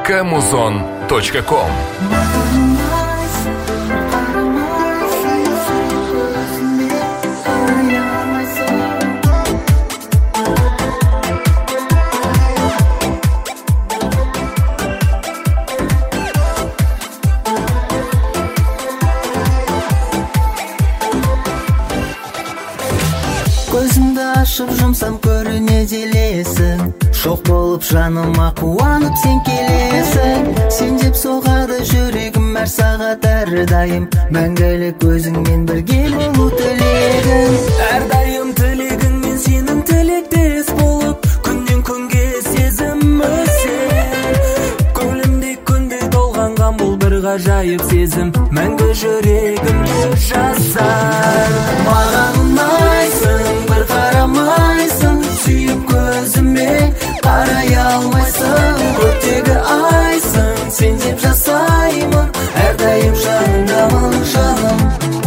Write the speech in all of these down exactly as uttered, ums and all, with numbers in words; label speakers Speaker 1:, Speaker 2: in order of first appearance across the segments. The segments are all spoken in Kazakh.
Speaker 1: камузон точка ком.
Speaker 2: Көзімді ашып жұмсам көріне делесің, шоқ болып жаныма қуанып сен келесің. Сен деп соғады жүрегім әр сағат әрдайым, мәңгілік өзіңмен бірге болу тілегім.
Speaker 3: Әрдайым тілегіңмен сенің тілектес болып, күннен күнге сезім өсер. Көңілімде күндей толғанған бұл бір ғажайып сезім, мәңгі жүрегімде жасар.
Speaker 2: Маған ұнайсың, бір қарамайсың, сүйіп көзіме қарай алмайсың. Көктегі айсың, сен деп жасаймын, әрдайым жаныңдамын жаным.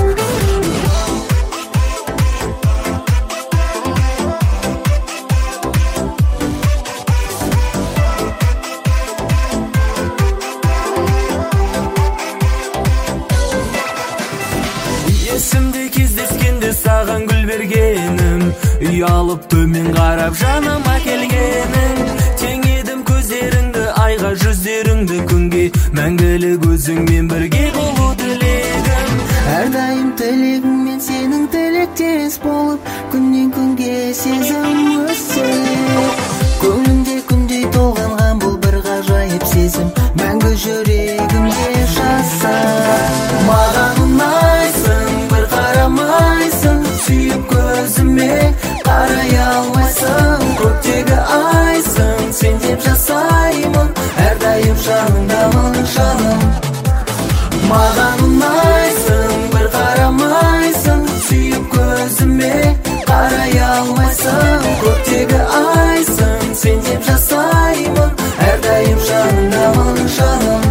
Speaker 3: Есімде кездескенде саған гүл бергенім, ұялып төмен қарап жаныма келгенің. Тең едім көздеріңді айға, жүздеріңді күнге, мәңгілік өзіңмен бірге болу тілегім.
Speaker 2: Әрдайым тілегіммен сенің тілектес болып, күннен күнге сезім өсер. Көңілімде күндей толғанған бұл бір ғажайып сезім, мәңгі жүрегімде жасар. Маған ұнайсың, бір қарамайсың, сүйіп көзіме қарай алмайсың. Көктегі айсың, сен деп жасаймын, әрдайым жаныңдамын жаным. Маған ұнайсың, бір қарамайсың, сүйіп көзіме қарай алмайсың. Көктегі айсың, сен деп жасаймын, әрдайым жаныңдамын жаным.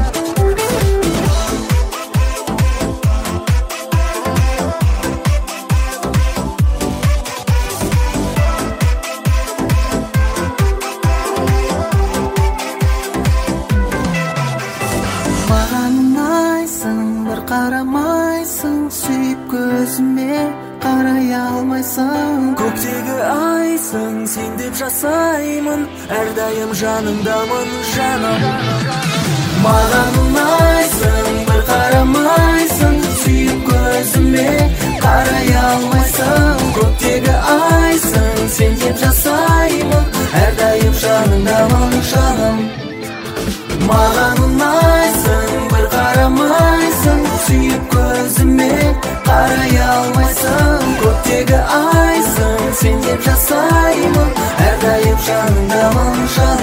Speaker 2: Маған ұнайсың, бір қарамайсың, сүйіп көзіме қарай алмайсың.
Speaker 3: Көктегі айсың, сен деп жасаймын, әрдайым жаныңдамын жаным.
Speaker 2: Маған ұнайсың, бір қарамайсың, сүйіп көзіме қарай алмайсың. Көктегі айсың, сен деп жасаймын, әрдайым жаныңдамын жаным. Маған ұнайсың, бір қарамайсың, сүйіп көзіме қарай алмайсың. Көктегі айсың, сен деп жасаймын, әрдайым жаныңдамын жаным.